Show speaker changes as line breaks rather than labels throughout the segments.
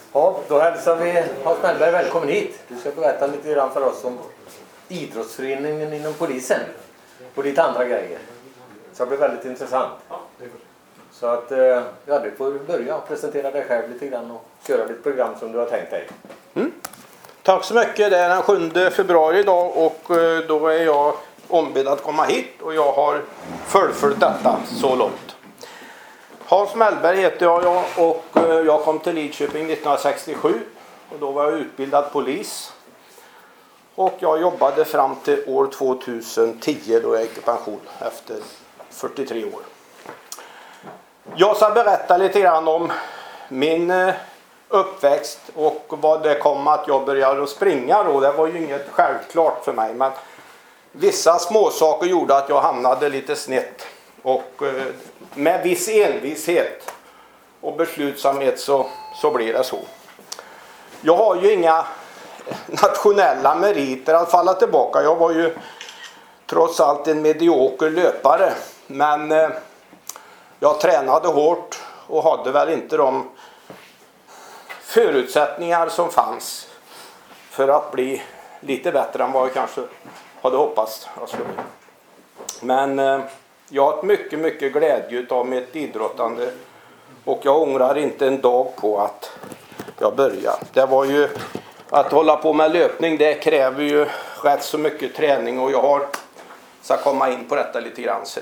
Ja, då hälsar vi Hans Mellberg välkommen hit. Du ska berätta lite grann för oss om idrottsföreningen inom polisen och lite andra grejer. Så det blir väldigt intressant. Så att du får börja och presentera dig själv lite grann och köra ditt program som du har tänkt dig.
Tack så mycket. Det är den 7 februari idag och då är jag ombedd att komma hit och jag har fullföljt detta så långt. Hans Mellberg heter jag och jag kom till Lidköping 1967 och då var jag utbildad polis. Och jag jobbade fram till år 2010 då jag gick i pension efter 43 år. Jag ska berätta lite grann om min uppväxt och vad det kom att jag började springa då. Det var ju inget självklart för mig, men vissa småsaker gjorde att jag hamnade lite snett. Och med viss envishet och beslutsamhet så blir det så. Jag har ju inga nationella meriter att falla tillbaka. Jag var ju trots allt en medioker löpare. Men jag tränade hårt och hade väl inte de förutsättningar som fanns för att bli lite bättre än vad jag kanske hade hoppats jag skulle bli. Men jag har mycket glädje av mitt idrottande och jag ångrar inte en dag på att jag började. Det var ju att hålla på med löpning, det kräver ju rätt så mycket träning och jag ska komma in på detta lite grann sen.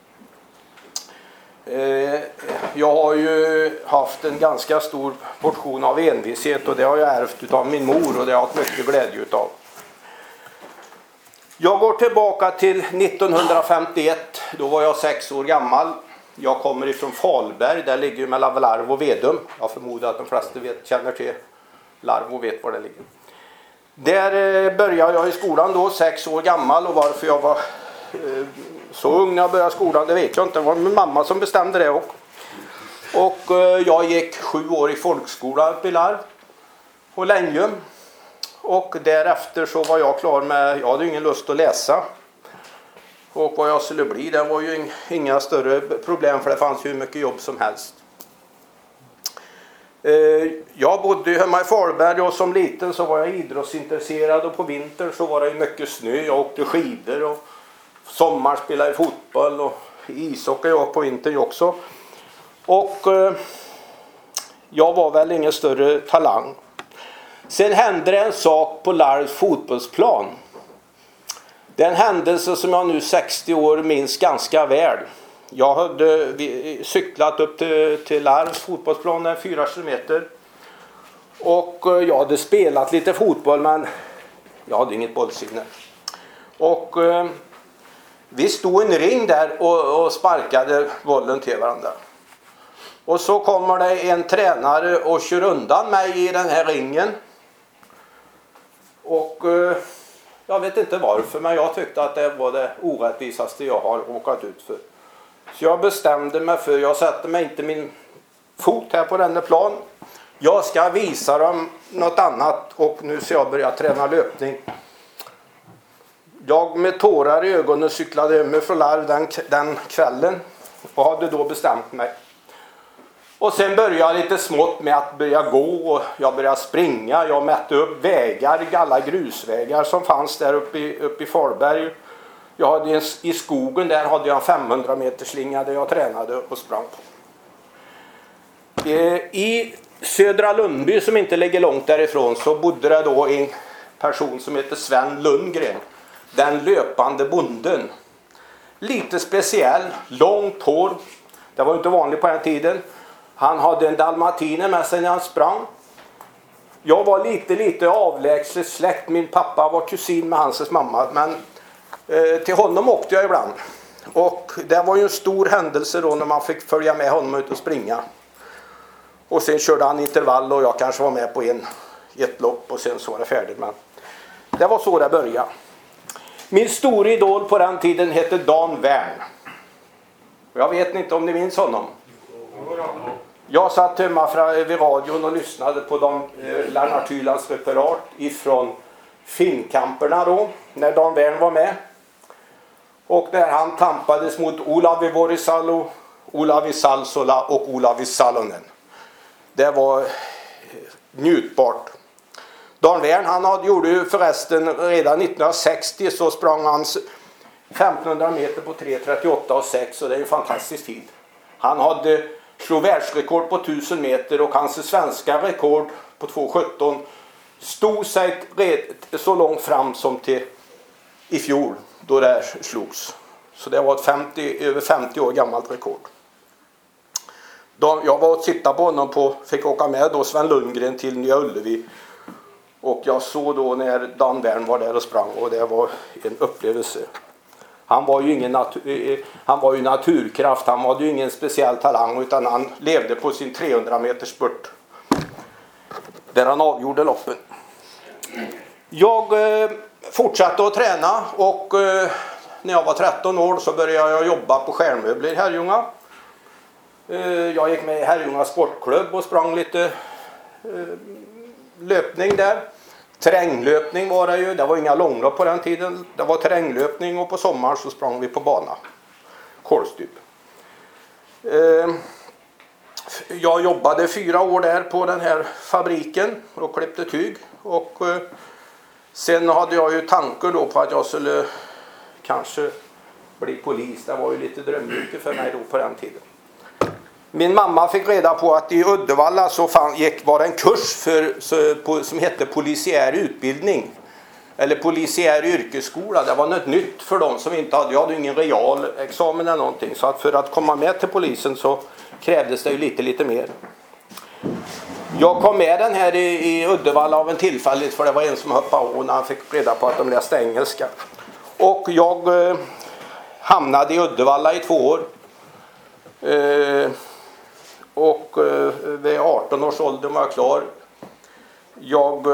Jag har ju haft en ganska stor portion av envishet och det har jag ärvt av min mor och det har jag haft mycket glädje utav. Jag går tillbaka till 1951, då var jag 6 år gammal. Jag kommer ifrån Falberg, där ligger mellan Larv och Vedum. Jag förmodar att de flesta känner till Larv och vet var det ligger. Där började jag i skolan då, 6 år gammal, och varför jag var så ung när jag började skolan, det vet jag inte. Det var min mamma som bestämde det. Och jag gick 7 år i folkskola uppe i Larv och Länjum. Och därefter så var jag klar med, jag hade ingen lust att läsa. Och vad jag skulle bli, det var ju inga större problem för det fanns ju hur mycket jobb som helst. Jag bodde hemma i Falberg och som liten så var jag idrottsintresserad och på vintern så var det ju mycket snö. Jag åkte skidor och sommar spelade jag fotboll och ishockey jag på vintern också. Och jag var väl ingen större talang. Sen hände det en sak på Larvs fotbollsplan. Det är en händelse som jag nu 60 år minns ganska väl. Jag hade cyklat upp till Larvs fotbollsplan 4 kilometer. Och jag hade spelat lite fotboll men jag hade inget bollsinne. Och vi stod i en ring där och sparkade bollen till varandra. Och så kommer det en tränare och kör undan mig i den här ringen. Och jag vet inte varför, men jag tyckte att det var det orättvisaste jag har råkat ut för. Så jag bestämde mig för, jag sätter mig inte min fot här på den plan. Jag ska visa dem något annat och nu ska jag börja träna löpning. Jag med tårar i ögonen cyklade hem från Larv den kvällen och hade då bestämt mig. Och sen började jag lite smått med att börja gå och jag började springa. Jag mätte upp vägar, alla grusvägar som fanns där uppe i Falberg. Jag hade i skogen där hade jag en 500 meter slinga där jag tränade och sprang på. I Södra Lundby som inte ligger långt därifrån så bodde det då en person som heter Sven Lundgren. Den löpande bonden. Lite speciell, långt hår. Det var inte vanligt på den tiden. Han hade en dalmatiner med sig när han sprang. Jag var lite avlägset släkt. Min pappa var kusin med hans mamma. Men till honom åkte jag ibland. Och det var ju en stor händelse då när man fick följa med honom ut och springa. Och sen körde han intervall och jag kanske var med på ett lopp och sen så var det färdigt. Men det var så det började. Min stora idol på den tiden hette Dan Wern. Jag vet inte om ni minns honom. Jag satt hemma vid radion och lyssnade på Lennart Hylands referat ifrån Finnkamperna då, när Dan Wern var med. Och när han tampades mot Olavi Vuorisalo, Olavi Salsola och Olavi Salonen. Det var njutbart. Dan Wern, gjorde ju förresten redan 1960 så sprang han 1500 meter på 3:38,6 och det är en fantastisk tid. Han slog världsrekord på 1000 meter och hans svenska rekord på 2:17 stod sig så långt fram som till i fjol då det slogs. Så det var ett över 50 år gammalt rekord. Jag var och tittade på honom fick åka med då Sven Lundgren till Nya Ullevi. Och jag såg då när Dan Wern var där och sprang och det var en upplevelse. Han var ju naturkraft, han hade ju ingen speciell talang utan han levde på sin 300 meters spurt. Där han avgjorde loppen. Jag fortsatte att träna och när jag var 13 år så började jag jobba på Skärmöbler i Herrljunga. Jag gick med i Herrljunga sportklubb och sprang lite löpning där. Terränglöpning var det ju. Det var inga långlopp på den tiden. Det var terränglöpning och på sommaren så sprang vi på bana. Kolstyp. Jag jobbade 4 år där på den här fabriken och klippte tyg. Och sen hade jag ju tankar då på att jag skulle kanske bli polis. Det var ju lite drömyrke för mig då på den tiden. Min mamma fick reda på att i Uddevalla så var det en kurs som hette polisiär utbildning. Eller polisiär yrkesskola. Det var något nytt för dem som inte hade. Jag hade ingen real examen eller någonting. Så att för att komma med till polisen så krävdes det ju lite mer. Jag kom med den här i Uddevalla av en tillfällighet för det var en som hoppade av när han fick reda på att de läste engelska. Och jag hamnade i Uddevalla i 2 år. Och vid 18 års ålder var jag klar. Jag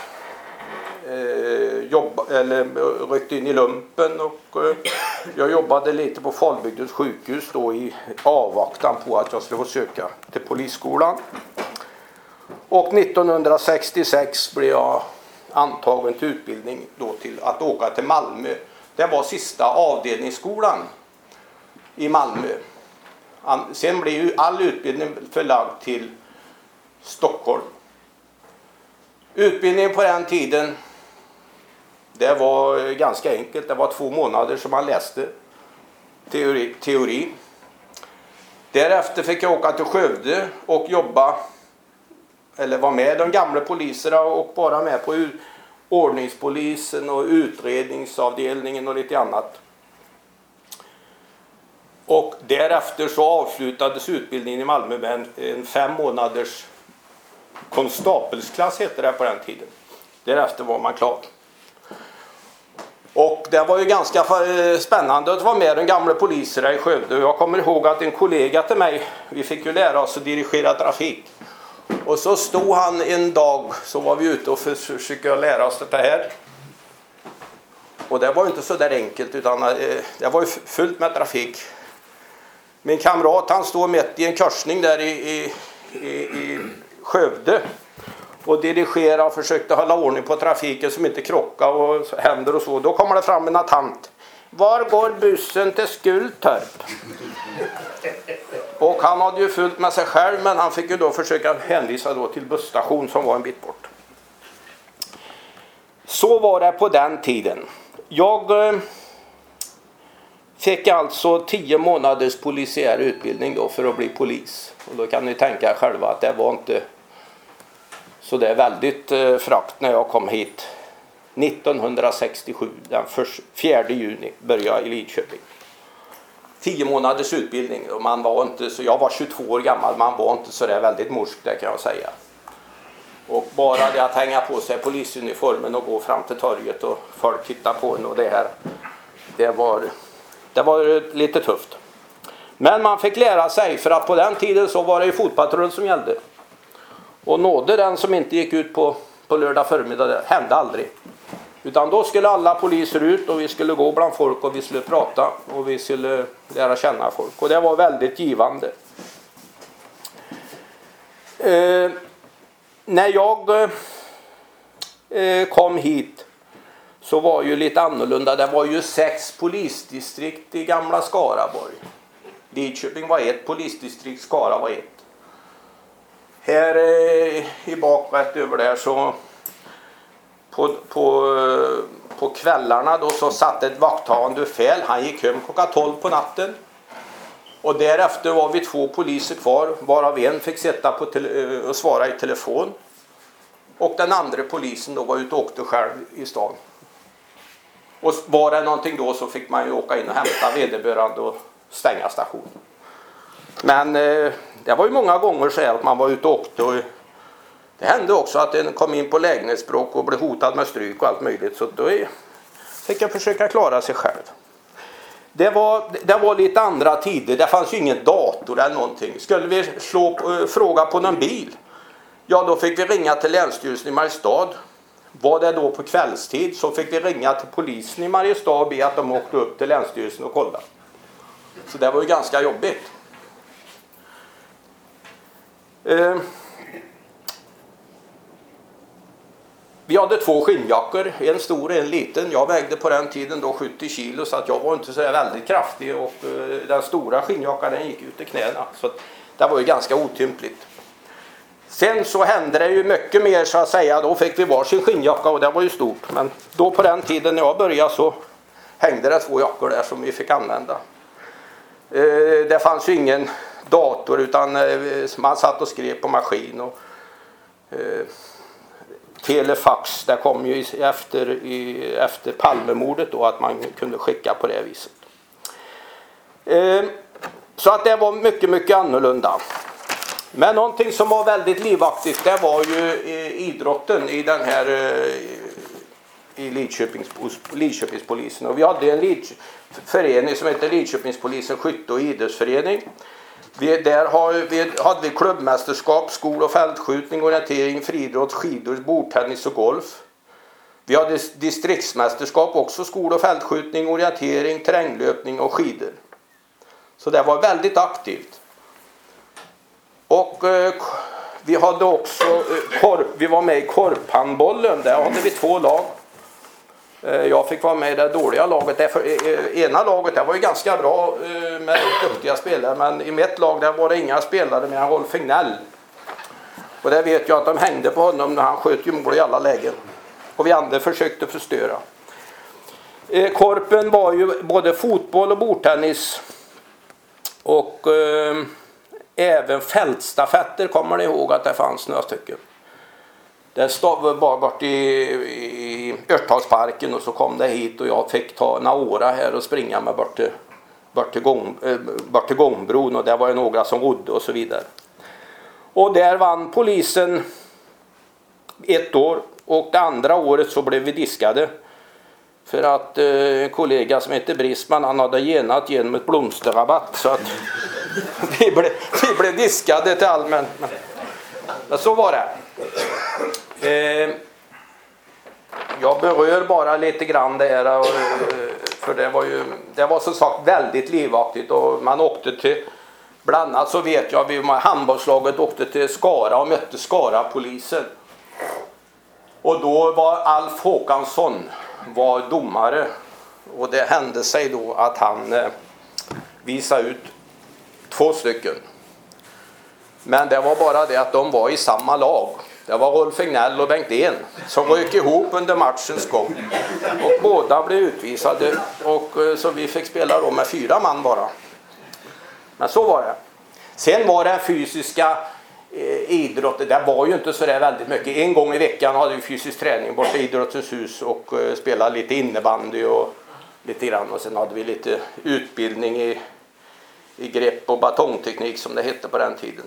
ryckte in i lumpen och jag jobbade lite på Falbygdens sjukhus då i avvaktan på att jag skulle få söka till polisskolan. Och 1966 blev jag antagen till utbildning då till att åka till Malmö. Det var sista avdelningsskolan i Malmö. Sen blev ju all utbildning förlagd till Stockholm. Utbildningen på den tiden, det var ganska enkelt. Det var 2 månader som man läste teori. Därefter fick jag åka till Skövde och jobba, eller vara med de gamla poliserna och bara med på ordningspolisen och utredningsavdelningen och lite annat. Och därefter så avslutades utbildningen i Malmö med en 5 månaders konstapelsklass hette det på den tiden. Därefter var man klar. Och det var ju ganska spännande att vara med de gamla poliserna i Skövde. Jag kommer ihåg att en kollega till mig, vi fick ju lära oss att dirigera trafik. Och så stod han en dag, så var vi ute och försökte lära oss det här. Och det var ju inte så där enkelt utan det var ju fullt med trafik. Min kamrat han stod mitt i en korsning där i Skövde och dirigerade och försökte hålla ordning på trafiken som inte krockade och händer och så. Då kommer det fram en tant. Var går bussen till Skultorp? Och han hade ju fullt med sig själv men han fick ju då försöka hänvisa då till busstation som var en bit bort. Så var det på den tiden. Jag fick alltså 10 månaders polisiär utbildning då för att bli polis. Och då kan ni tänka själva att det var inte så det är väldigt frakt när jag kom hit 1967, den 4 juni började jag i Lidköping. 10 månaders utbildning och man var inte så, jag var 22 år gammal, man var inte så där väldigt morsk där kan jag säga. Och bara det att hänga på sig polisuniformen och gå fram till torget och folk tittar på en och det här, det var lite tufft. Men man fick lära sig för att på den tiden så var det ju fotpatrull som gällde. Och nådde den som inte gick ut på lördag förmiddag, det hände aldrig. Utan då skulle alla poliser ut och vi skulle gå bland folk och vi skulle prata och vi skulle lära känna folk. Och det var väldigt givande. När jag kom hit så var ju lite annorlunda. Det var ju 6 polisdistrikt i gamla Skaraborg. Lidköping var 1 polisdistrikt, Skara var 1. här i bak rätt över där så på kvällarna då så satt ett vakthavande befäl. Han gick hem klockan 12 på natten. Och därefter var vi 2 poliser kvar, varav en fick sitta och svara i telefon. Och den andra polisen då var ute och åkte själv i stan. Och var det någonting då så fick man ju åka in och hämta vederbörande och stänga stationen. Men det var ju många gånger så här att man var ute och åkte. Och det hände också att en kom in på lägenhetsbråk och blev hotad med stryk och allt möjligt. Så då fick jag försöka klara sig själv. Det var lite andra tider. Det fanns ju ingen dator eller någonting. Skulle vi fråga på någon bil, ja då fick vi ringa till Länsstyrelsen i Mariestad. Var det då på kvällstid så fick vi ringa till polisen i Mariestad och be att de åkte upp till Länsstyrelsen och kolla. Så det var ju ganska jobbigt. Vi hade 2 skinnjackor, en stor och en liten. Jag vägde på den tiden då 70 kilo så att jag var inte så väldigt kraftig och den stora skinnjackan den gick ut i knäna. Så det var ju ganska otympligt. Sen så hände det ju mycket mer så att säga. Då fick vi varsin skinnjacka och det var ju stort. Men då på den tiden när jag började så hängde det 2 jackor där som vi fick använda. Det fanns ju ingen dator utan man satt och skrev på maskin och telefax, det kom ju efter Palmemordet då att man kunde skicka på det viset. Så att det var mycket, mycket annorlunda. Men någonting som var väldigt livaktigt det var ju idrotten i den här i Lidköpingspolisen. Och vi hade en förening som heter Lidköpingspolisen skytte- och idrottsförening. Där hade vi klubbmästerskap, skol- och fältskjutning, orientering, friidrott, skidor, bordtennis och golf. Vi hade distriktsmästerskap också, skol- och fältskjutning, orientering, terränglöpning och skidor. Så det var väldigt aktivt. Och vi hade också vi var med i korphandbollen. Där hade vi 2 lag. Jag fick vara med i det dåliga laget. Ena laget där var ju ganska bra med duktiga spelare. Men i mitt lag där var det inga spelare med Rolf Fignell. Och det vet jag att de hängde på honom när han sköt ju mål i alla lägen. Och vi andra försökte förstöra. Korpen var ju både fotboll och bordtennis. Och även fältstafetter kommer ni ihåg att det fanns några stycken. Det stod bara bort i Örtalsparken och så kom det hit och jag fick ta några här och springa med bort till gångbron och det var ju några som rodde och så vidare. Och där vann polisen 1 år och det andra året så blev vi diskade. För att en kollega som heter Brisman han hade genat genom ett blomsterrabatt så att vi blev diskade till allmänt. Men så var det. Jag berör bara lite grann det här för det var som sagt väldigt livaktigt och man åkte till bland annat så vet jag vi handbollslaget åkte till Skara och mötte Skara-polisen. Och då var Alf Håkansson var domare och det hände sig då att han visade ut 2 stycken. Men det var bara det att de var i samma lag. Det var Rolf Fignell och Bengt En som rök ihop under matchens gång. Och båda blev utvisade och så vi fick spela då med 4 man bara. Men så var det. Sen var det fysiska idrotten, det var ju inte så där väldigt mycket. En gång i veckan hade vi fysisk träning borta i Idrottens hus och spelade lite innebandy och lite grann. Och sen hade vi lite utbildning i grepp och batongteknik som det hette på den tiden.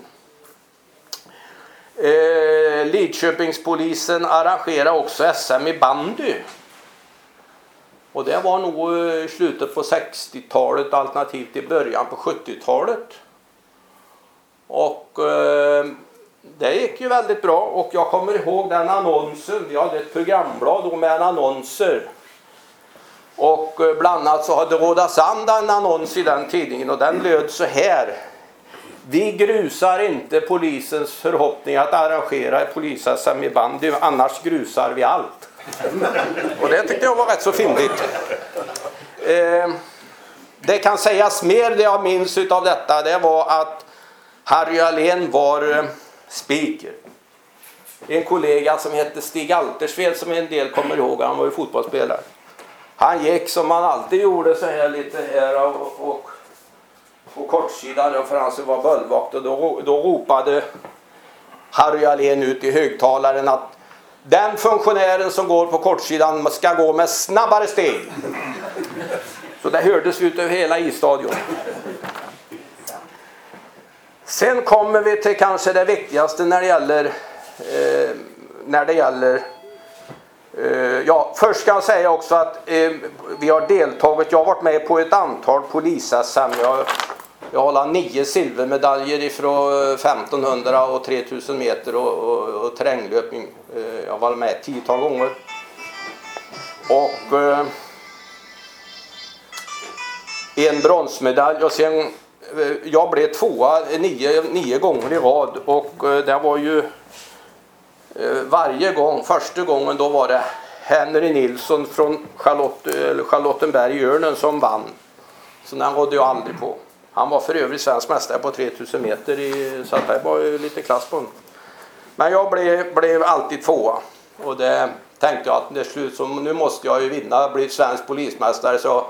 Lidköpingspolisen arrangerade också SM i bandy. Och det var nog i slutet på 60-talet alternativt i början på 70-talet. Och det gick ju väldigt bra och jag kommer ihåg den annonsen. Vi hade ett programblad då med annonser. Och bland annat så hade Råda Sand en annons i den tidningen och den löd så här. Vi grusar inte polisens förhoppning att arrangera ett polis-SM i bandy, annars grusar vi allt. Och det tyckte jag var rätt så fyndigt. Det kan sägas mer det jag minns av detta. Det var att Harry Allén var speaker. En kollega som hette Stig Altersved, som en del kommer ihåg, han var ju fotbollsspelare. Han gick som man alltid gjorde, så här lite här och på kortsidan, för han var böllvakt, och då ropade Harry Allén ut i högtalaren att den funktionären som går på kortsidan ska gå med snabbare steg. Så det hördes ut över hela isstadion. Sen kommer vi till kanske det viktigaste när det gäller först ska jag säga också att vi har deltagit, jag har varit med på ett antal polis-SM. Jag har 9 silvermedaljer ifrån 1500 och 3000 meter och terränglöpning. Jag var med 10-tal gånger. Och en bronsmedalj, och sen jag blev 2 9 gånger i rad, och det var ju varje gång, första gången då var det Henry Nilsson från Charlottenberg i Örnen som vann. Så den rådde jag aldrig på. Han var för övrigt svensk mästare på 3000 meter, så det var ju lite klass på honom. Men jag blev alltid 2. Och det tänkte jag att det slut, så nu måste jag ju vinna, bli svensk polismästare. Så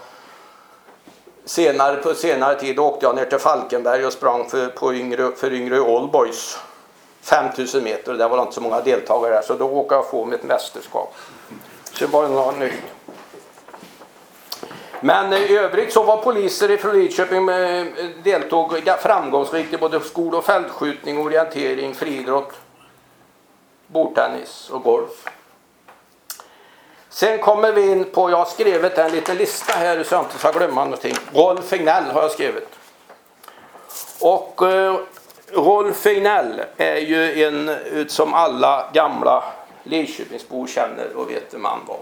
på senare tid åkte jag ner till Falkenberg och sprang för yngre Allboys 5000 meter. Det var inte så många deltagare där, så då åkade jag få mitt mästerskap. Så det var något nytt. Men i övrigt så var poliser från Lidköping deltog framgångsrikt i både skol- och fältskjutning, orientering, friidrott, bordtennis och golf. Sen kommer vi in på, jag har skrivit en liten lista här så jag inte ska glömma någonting. Rolf Egnell har jag skrivit. Och Rolf Egnell är ju en som alla gamla Lidköpingsbor känner och vet vem han var.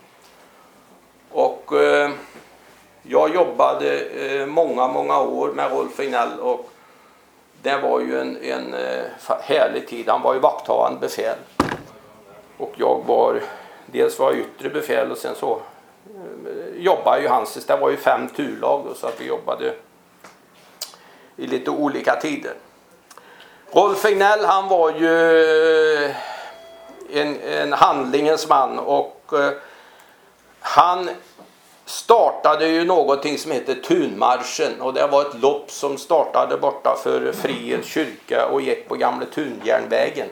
Och jag jobbade många år med Rolf Egnell, och det var ju en härlig tid. Han var ju vakthavande befäl. Och jag var, dels var jag yttre befäl, och sen så jobbade ju hans, det var ju 5 turlag då, så att vi jobbade i lite olika tider. Rolf Egnell, han var ju en handlingens man, och han startade ju någonting som heter Tunmarschen, och det var ett lopp som startade borta för Friens kyrka och gick på gamla Tunjärnvägen.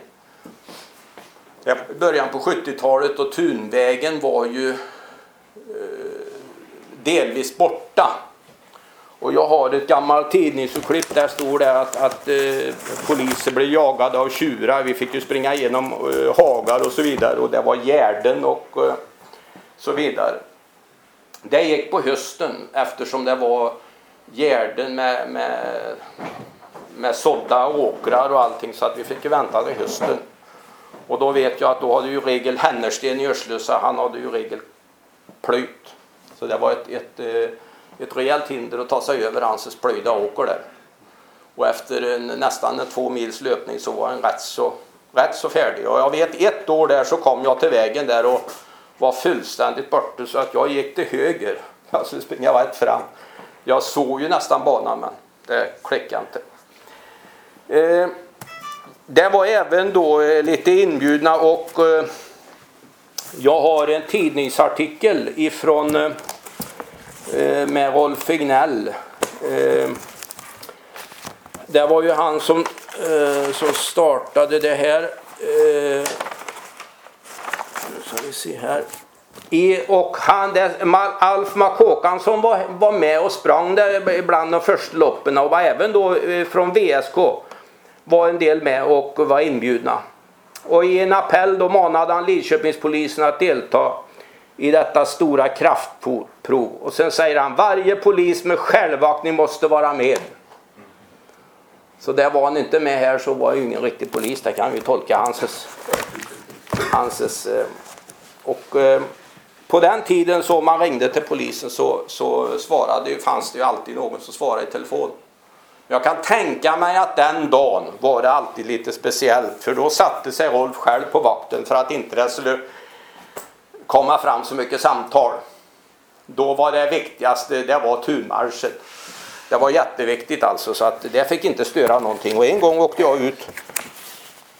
I början på 70-talet, och Tunvägen var ju delvis borta. Och jag har ett gammalt tidningsurklipp där står det att poliser blev jagade av tjurar. Vi fick ju springa igenom hagar och så vidare, och det var gärden och så vidare. Det gick på hösten eftersom det var gärden med sådda åkrar och allting, så att vi fick vänta till hösten. Och då vet jag att då hade ju regel Hennersten i Örslösa, han hade ju regel plöjt. Så det var ett rejält hinder att ta sig över hans plöjda åker där. Och efter nästan 2 mils löpning så var han rätt så färdig. Och jag vet, ett år där så kom jag till vägen där och var fullständigt borta, så att jag gick till höger. Jag skulle springa rätt fram. Jag såg ju nästan banan, men det klickade inte. Det var även då lite inbjudna, och jag har en tidningsartikel ifrån med Rolf Egnell. Det var ju han som startade det här. Så vi ser här. Och Alf Makåkansson var med och sprang där bland de första loppen, och var även då från VSK var en del med och var inbjudna. Och i en appell då manade han Lidköpingspolisen att delta i detta stora kraftprov. Och sen säger han, varje polis med självaktning måste vara med. Så där var han inte med här, så var ju ingen riktig polis. Det kan vi tolka hanses och på den tiden så man ringde till polisen så fanns det ju alltid någon som svarade i telefon. Jag kan tänka mig att den dagen var det alltid lite speciellt, för då satte sig Rolf själv på vakten för att inte det skulle komma fram så mycket samtal. Då var det viktigaste, det var turmarschen. Det var jätteviktigt alltså, så att det fick inte störa någonting. Och en gång åkte jag ut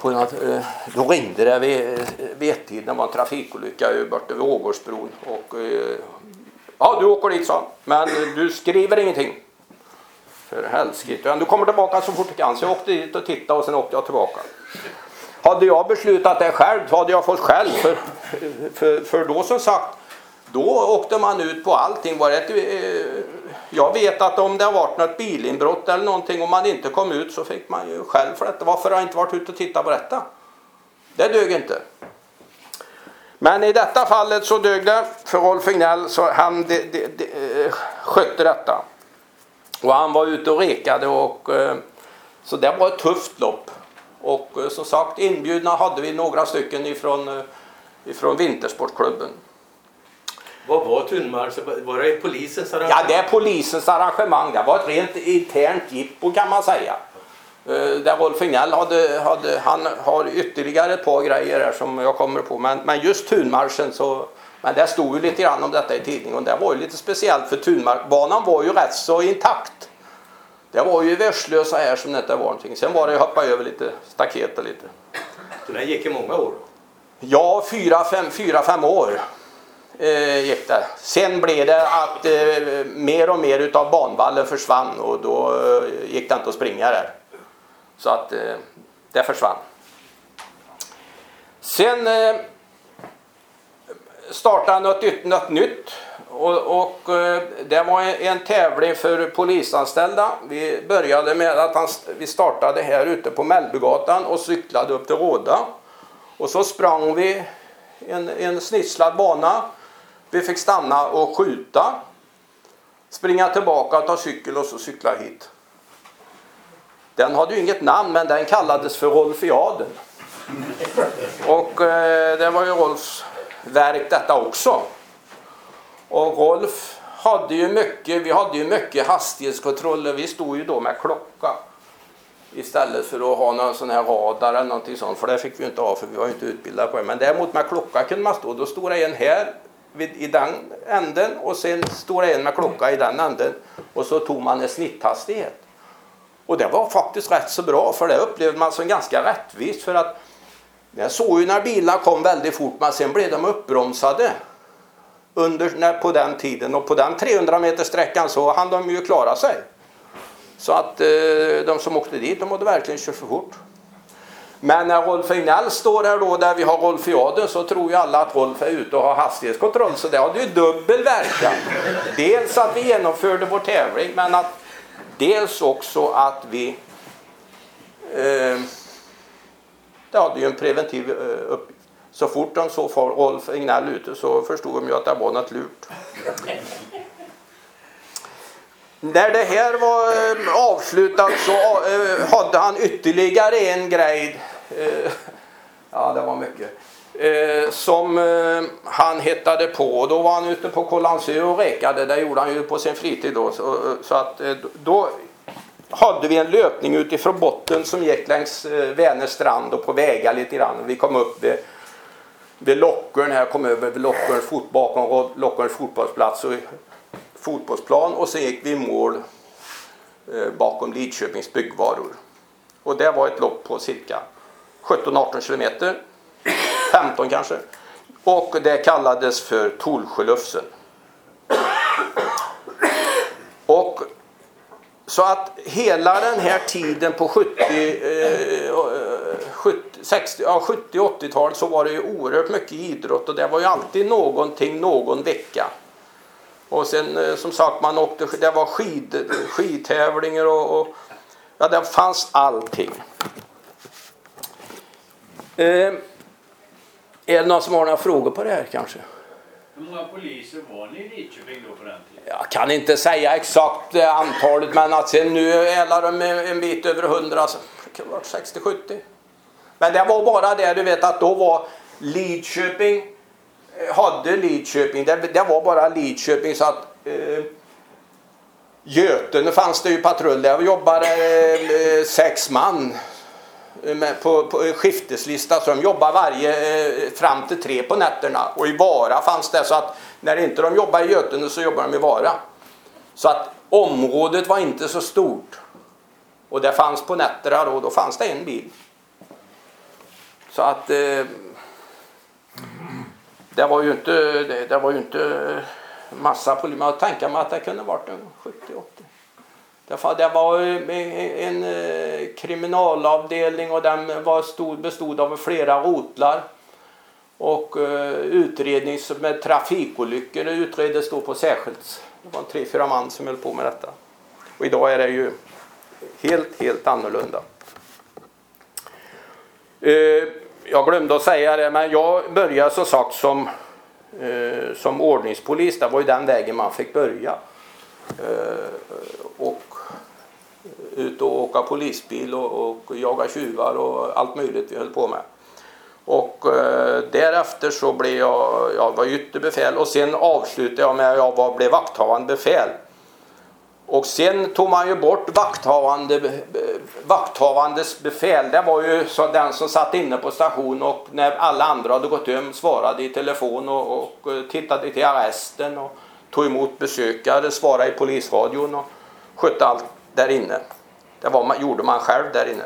då ringde det vid ett tid när det var en trafikolycka borta vid Ågårdsbron. Och ja, du åker dit, så. Men du skriver ingenting. För helskit. Du kommer tillbaka så fort du kan. Så jag åkte dit och tittade och sen åkte jag tillbaka. Hade jag beslutat det själv så hade jag fått själv. För då som sagt, då åkte man ut på allting. Jag vet att om det har varit något bilinbrott eller någonting, om man inte kom ut så fick man ju själv för detta. Varför har jag inte varit ute och tittat på detta? Det dög inte. Men i detta fallet så dög det för Rolf Egnell, så han skötte detta. Och han var ute och rekade och så det var ett tufft lopp. Och som sagt, inbjudna hade vi några stycken ifrån Vintersportklubben.
Vad var Tunmarsch? Var det polisens arrangemang?
Ja, det är polisens arrangemang. Det var ett rent internt jippo kan man säga. Där Rolf Egnell han har ytterligare ett par grejer där som jag kommer på. Men just Tunmarschen så... Men det stod ju lite grann om detta i tidningen. Och det var ju lite speciellt för Tunmarschbanan var ju rätt så intakt. Det var ju värslösa här som det inte var någonting. Sen var det hoppa över lite staket och lite.
Så det gick i många år?
Ja, 4-5 år gick det. Sen blev det att mer och mer utav banvallen försvann och då gick det inte att springa där. Så att det försvann. Sen startade något nytt och det var en tävling för polisanställda. Vi började med att vi startade här ute på Mellbygatan och cyklade upp till Råda. Och så sprang vi en snitslad bana. Vi fick stanna och skjuta. Springa tillbaka, ta cykel och så cykla hit. Den hade ju inget namn, men den kallades för Rolfiaden. Och det var ju Rolfs verk detta också. Och Rolf hade ju mycket hastighetskontroller. Vi stod ju då med klocka. Istället för att ha någon sån här radar eller någonting sånt. För det fick vi inte ha för vi var inte utbildade på det. Men däremot med klocka kunde man stå. Då stod det en här i den änden. Och sen stod det en med klocka i den änden. Och så tog man en snitthastighet. Och det var faktiskt rätt så bra. För det upplevde man som ganska rättvist. För att jag såg ju när bilar kom väldigt fort. Men sen blev de uppbromsade. På den tiden. Och på den 300 meter sträckan så hann de ju klara sig. Så att de som åkte dit, de hade verkligen kört för fort. Men när Rolf Egnell står här då, där vi har Rolfiaden, så tror ju alla att Rolf är ute och har hastighetskontroll. Så det hade ju dubbel verkan. Dels att vi genomförde vår tävling, men att dels också att vi det hade ju en preventiv uppgift. Så fort de såg Rolf Egnell ute så förstod de ju att det var något lurt. När det här var avslutat så hade han ytterligare en grej. Ja, det var mycket. Som han hittade på. Då var han ute på Kållandsö och rekade. Det gjorde han ju på sin fritid då. Så att då hade vi en löpning utifrån botten som gick längs Vänerstrand och på vägar lite grann. Vi kom upp vid Lockern här, kom över vid Lockern, bakom Lockerns fotbollsplats och fotbollsplan, och så gick vi i mål bakom Lidköpings byggvaror. Och det var ett lopp på cirka 17-18 kilometer, 15 kanske. Och det kallades för Tolsjölufsen. Och så att hela den här tiden på 70-80-talet så var det ju oerhört mycket idrott, och det var ju alltid någon vecka. Och sen som sagt man åkte, det var skidtävlingar och ja, det fanns allting. Är det någon som har några frågor på det här kanske?
Hur många poliser var ni i Lidköping då på den tiden?
Jag kan inte säga exakt antalet, men att sen nu är de en bit över 100, så det kan vara 60-70. Men det var bara det, du vet, att då var Lidköping, det var bara Lidköping, så att Götene fanns det ju patrull där och jobbade 6 man på skifteslista, så de jobbade fram till 3 på nätterna. Och i Vara fanns det, så att när inte de jobbade i Götene så jobbade de i Vara. Så att området var inte så stort. Och det fanns på nätterna då fanns det en bil. Så att det var ju inte massa poliser. Man tänker mig att det kunde varit 70-80. Det var en kriminalavdelning och den bestod av flera rotlar. Och utredning med trafikolyckor utreddes då på särskilt. Det var 3-4 man som höll på med detta. Och idag är det ju helt annorlunda. Jag glömde att säga det, men jag började som sagt som ordningspolis. Det var ju den vägen man fick börja. Och ut och åka polisbil och jaga tjuvar och allt möjligt vi höll på med. Och därefter så blev jag var ytterbefäl och sen avslutade jag med att jag blev vakthavande befäl. Och sen tog man ju bort vakthavandes befäl. Det var ju så den som satt inne på station och när alla andra hade gått hem svarade i telefon och tittade till arresten och tog emot besökare, svarade i polisradion och skötte allt där inne. Gjorde man själv där inne.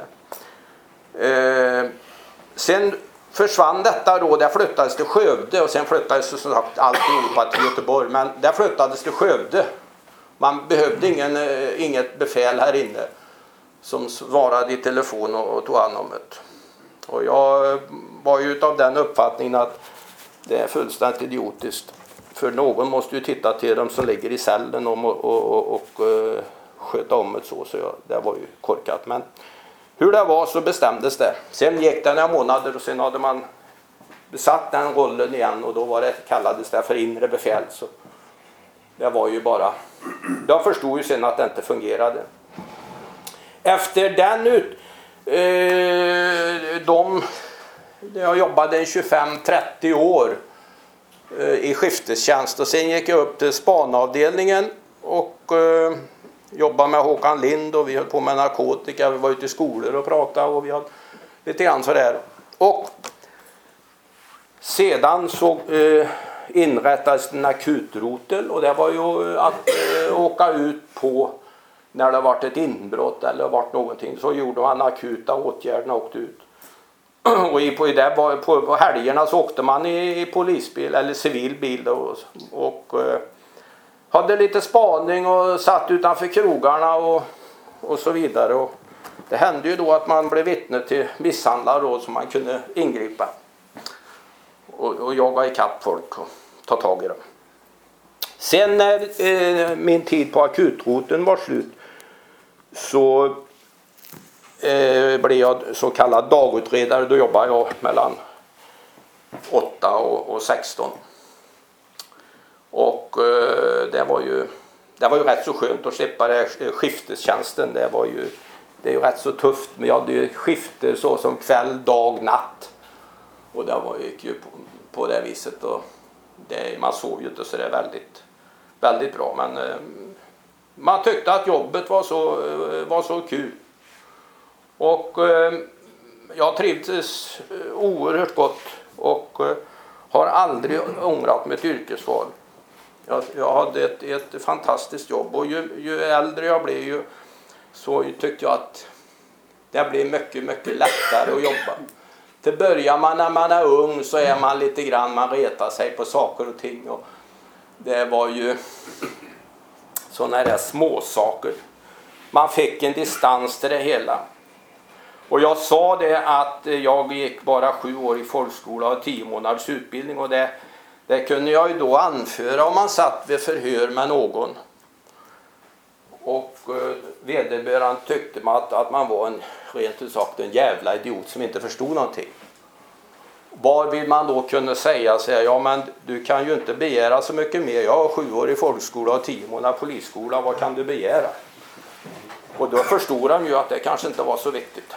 Sen försvann detta då, där flyttades till Skövde och sen flyttades som sagt alltihopa till Göteborg, men där flyttades till Skövde. Man behövde inget befäl här inne som svarade i telefon och tog hand om det. Och jag var ju av den uppfattningen att det är fullständigt idiotiskt. För någon måste ju titta till dem som ligger i cellen och sköta om det så det var ju korkat. Men hur det var så bestämdes det. Sen gick det några månader och sen hade man besatt den rollen igen och då kallades det för inre befäl. Så det var ju bara... Jag förstod ju sen att det inte fungerade. Efter jag jobbade 25-30 år i skiftestjänst och sen gick jag upp till spanavdelningen och jobbade med Håkan Lind och vi höll på med narkotika. Vi var ute i skolor och pratade och vi hade lite grann sådär. Och sedan så inrättades en akutrotel och det var ju att åka ut på när det varit ett inbrott eller varit någonting. Så gjorde man akuta åtgärderna och åkte ut. Och på helgerna så åkte man i polisbil eller civil bil och hade lite spaning och satt utanför krogarna och så vidare. Och det hände ju då att man blev vittne till misshandlar då som man kunde ingripa. Och jaga ikapp folk och ta tag i dem. Sen när min tid på akutroten var slut så blev jag så kallad dagutredare. Då jobbade jag mellan 8 och 16. Och det var ju rätt så skönt att slippa skiftestjänsten. Det är ju rätt så tufft. Men jag hade ju skifter så som kväll, dag, natt. Och det gick ju på det viset. Och man sov ju inte så det är väldigt, väldigt bra. Men man tyckte att jobbet var så kul. Och jag trivdes oerhört gott och har aldrig ångrat mitt yrkesval. Jag hade ett fantastiskt jobb och ju äldre jag blev så tyckte jag att det blev mycket, mycket lättare att jobba. Till början när man är ung så är man lite grann, man retar sig på saker och ting och det var ju sådana där små saker. Man fick en distans till det hela. Och jag sa det att jag gick bara 7 år i folkskola och 10 månaders utbildning och det kunde jag ju då anföra om man satt vid förhör med någon. Och vederbörande tyckte man att man var rent ut sagt en jävla idiot som inte förstod någonting. Var vill man då kunna säga ja men du kan ju inte begära så mycket mer. Jag har 7 år i folkskola och 10 månader polisskola. Vad kan du begära? Och då förstod de ju att det kanske inte var så viktigt.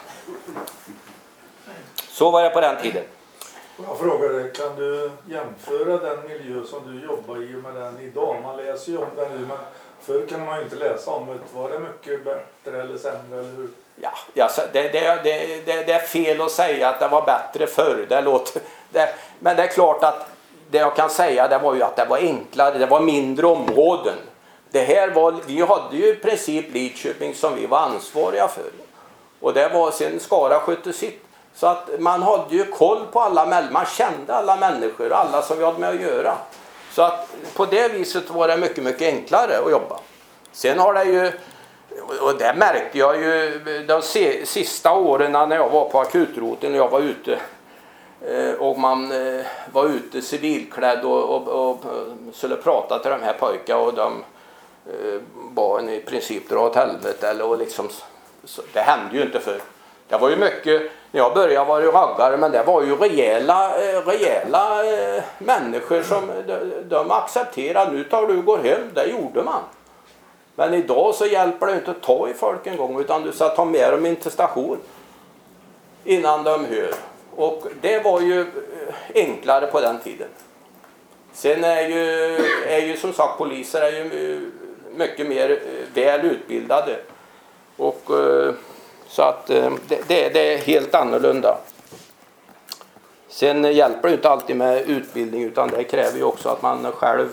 Så var det på den tiden.
Jag frågar dig, kan du jämföra den miljö som du jobbar i med den idag? Man läser ju om den nu, men förr kan man ju inte läsa om det. Var det mycket bättre eller sämre, eller hur?
Ja, det är fel att säga att det var bättre förr. Men det är klart att det jag kan säga det var ju att det var enklare, det var mindre områden. Vi hade ju i princip Lidköping som vi var ansvariga för. Och det var sen Skara skötte sitt. Så att man hade ju koll på alla människor, man kände alla människor, alla som vi hade med att göra. Så att på det viset var det mycket, mycket enklare att jobba. Sen har det ju, och det märkte jag ju de sista åren när jag var på akutroten och jag var ute. Och man var ute civilklädd och skulle prata till de här pojkarna och de bad en i princip dra åt helvete. Eller och liksom, det hände ju inte för. Det var ju mycket, när jag började var det raggare, men det var ju rejäla människor som de accepterade. Nu tar du och går hem, det gjorde man. Men idag så hjälper det inte att ta i folk en gång, utan du ska ta med dem in till station innan de hör. Och det var ju enklare på den tiden. Sen är ju som sagt poliser är ju mycket mer väl utbildade. Och så att det är helt annorlunda. Sen hjälper det inte alltid med utbildning, utan det kräver ju också att man själv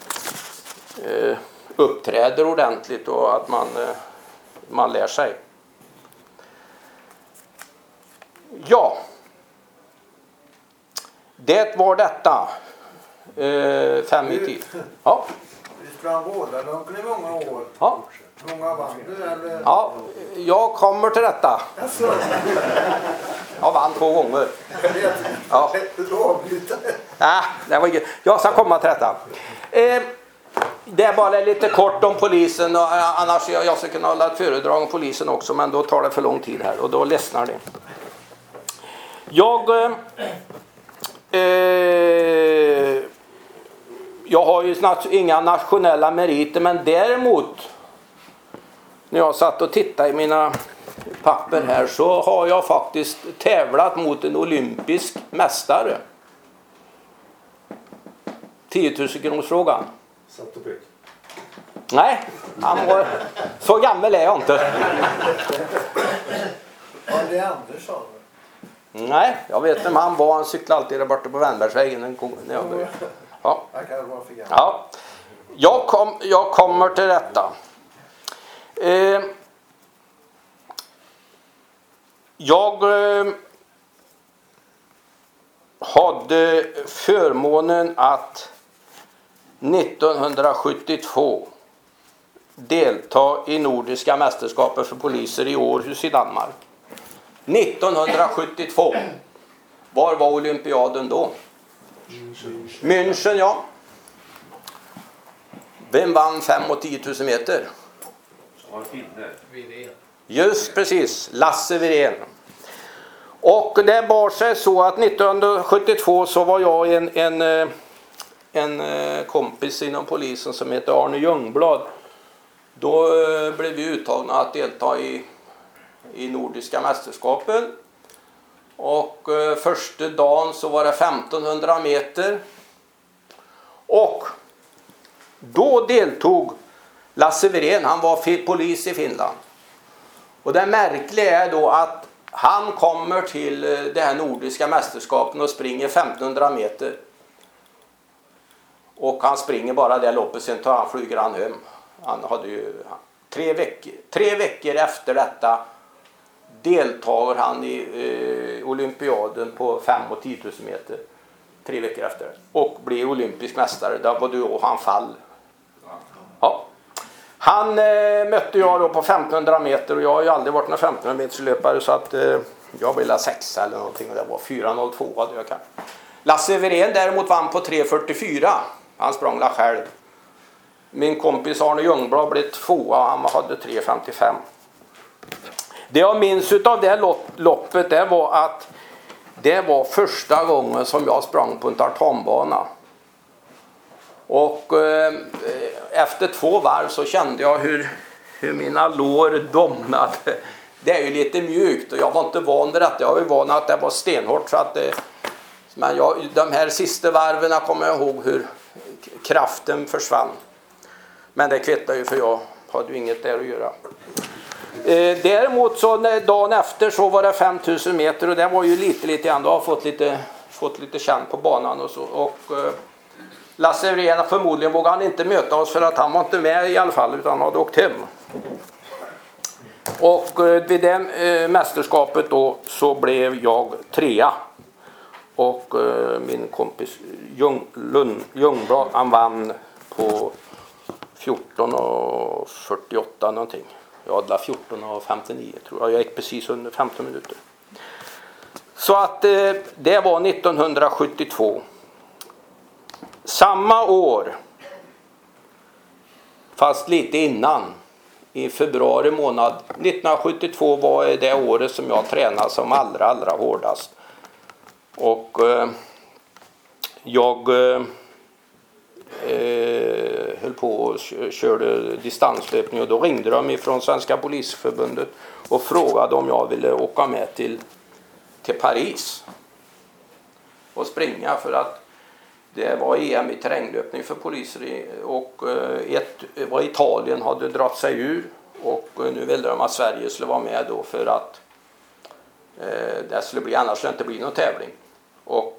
uppträder ordentligt och att man lär sig. Ja. Det var detta. 5 i 10. Ja.
Vi sprang Rådalunken i många år.
Ja.
Många vann du eller?
Ja, jag kommer till detta.
Alltså,
Jag vann 2 gånger. Ja.
Ja.
Det var inget. Jag ska komma till detta. Det är bara lite kort om polisen. Och annars jag ska kunna hålla ett föredrag om polisen också, men då tar det för lång tid här och då ledsnar det. Jag har ju inga nationella meriter, men däremot när jag satt och tittade i mina papper här så har jag faktiskt tävlat mot en olympisk mästare. 10 000 kronorsfrågan.
Satt och pek.
Nej, han var så gammal är jag inte.
Ja, det är Andersson.
Nej, jag vet inte, han var, han cyklade alltid där borta på Värnbergsvägen när jag började. Ja.
Jag kan vara för gammal.
Ja. Jag kommer till detta. Jag hade förmånen att 1972 delta i Nordiska mästerskapet för poliser i Århus i Danmark. 1972. Var var olympiaden då? München, ja. Vem vann 5 och 10 000 meter? Just precis, Lasse Wirén. Och det bar sig så att 1972 så var jag en kompis inom polisen som heter Arne Ljungblad. Då blev vi uttagna att delta i Nordiska mästerskapen. Och första dagen så var det 1500 meter. Och då deltog Lasse Wirén, han var polis i Finland. Och det märkliga är då att han kommer till det här Nordiska mästerskapen och springer 1500 meter. Och han springer bara det loppet, sen flyger han hem. Han hade ju 3 veckor efter detta deltar han i olympiaden på 5 och 10 000 meter. 3 veckor efter. Och blir olympisk mästare. Där var du och han fall. Ja. Han mötte jag då på 1500 meter och jag har ju aldrig varit någon 1500 meters löpare så att jag blev 6 eller någonting och det var 4.02 hade jag kanske. Lasse Wirén däremot vann på 3.44. Han sprang la själv. Min kompis Arne Ljungblad blev 2, han hade 3.55. Det jag minns av det loppet det var att det var första gången som jag sprang på en tartanbana. Och efter 2 varv så kände jag hur mina lår domnade. Det är ju lite mjukt och jag var inte van vid detta. Jag var ju van att det var stenhårt. Så att, men de här sista varven kommer jag ihåg hur kraften försvann. Men det kvittar ju för jag hade ju inget där att göra. Däremot så dagen efter så var det 5000 meter och det var ju lite grann. Då har jag fått lite känn på banan och så. Och Lasse Wirén förmodligen vågade han inte möta oss för att han var inte med i alla fall utan han hade åkt hem. Och vid det mästerskapet då så blev jag 3. Och min kompis Ljungblad, han vann på 14:48 någonting. Jag hade 14:59 tror jag. Jag gick precis under 15 minuter. Så att det var 1972. Samma år, fast lite innan, i februari månad 1972 var det året som jag tränade som allra hårdast. Och jag höll på och körde distanslöpning, och då ringde de ifrån Svenska Polisförbundet och frågade om jag ville åka med till Paris och springa, för att det var EM i terränglöpning för poliser, och vad Italien hade dragit sig ur, och nu ville de att Sverige skulle vara med då, för att det skulle bli, annars skulle det inte bli någon tävling. Och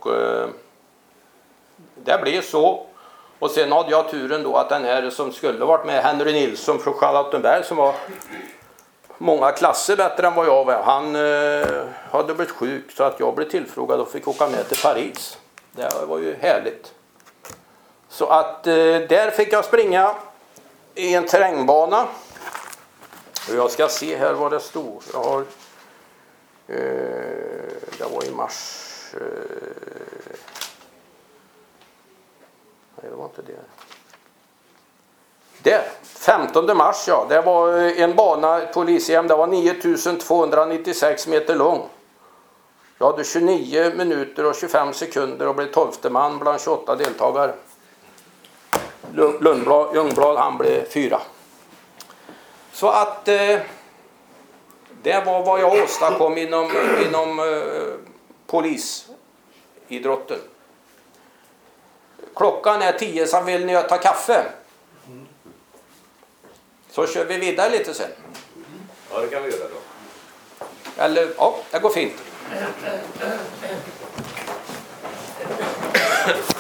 det blev så. Och sen hade jag turen då att den här som skulle varit med, Henry Nilsson från Charlottenberg, som var många klasser bättre än vad jag var, han hade blivit sjuk, så att jag blev tillfrågad och fick åka med till Paris. Det var ju härligt. Så att där fick jag springa i en terrängbana. Och jag ska se här vad det stod. Jag har, det var i mars. Nej, det var inte det. Det, 15 mars, ja. Det var en bana på Lyceum. Det var 9296 meter lång. Jag hade 29 minuter och 25 sekunder och blev 12:e man bland 28 deltagare. Ljungblad, han blev 4. Så att det var vad jag åstadkom inom polisidrotten. Klockan är 10, så vill ni ta kaffe? Så kör vi vidare lite sen.
Ja, det kan vi göra då.
Eller, ja, det går fint.